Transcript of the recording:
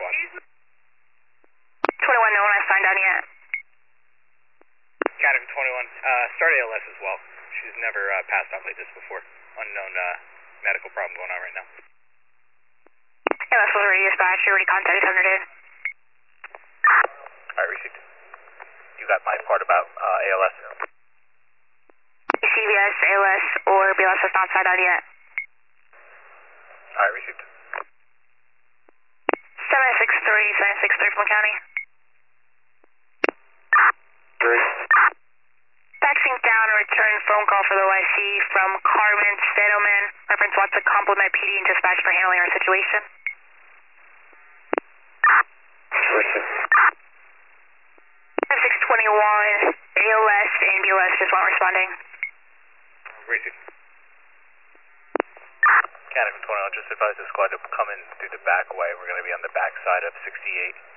squad. 21, no one has signed on yet. Catacomb 21, start ALS as well. She's never passed out like this before. Unknown medical problem going on right now. ALS was already dispatched. You already contacted Thunder Dade. Alright, received. You got my part about ALS? CVS, ALS, or BLS has not signed on yet. Alright, received. 763, 763 from County. Faxing down a return phone call for the OIC from Carmen Stedelman. Reference wants to compliment PD and dispatch for handling our situation. 621, ALS and BLS just weren't responding. Received. Catacomb 21, just advise the squad to come in through the back way. We're going to be on the back side of 68.